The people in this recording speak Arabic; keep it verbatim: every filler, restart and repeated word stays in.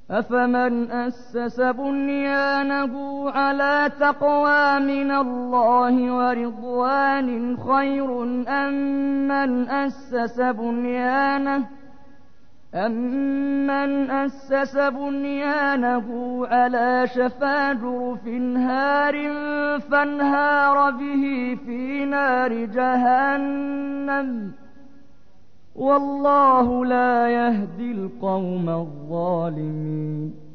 أفمن أسس بنيانه على تقوى من الله ورضوان خير أم من أسس بنيانه أَمَّنْ أَسَّسَ بُنْيَانَهُ عَلَى شَفَا جُرُفٍ هَارٍ فَانْهَارَ بِهِ فِي نَارِ جَهَنَّمَ ۗ وَاللَّهُ لَا يَهْدِي الْقَوْمَ الظَّالِمِينَ.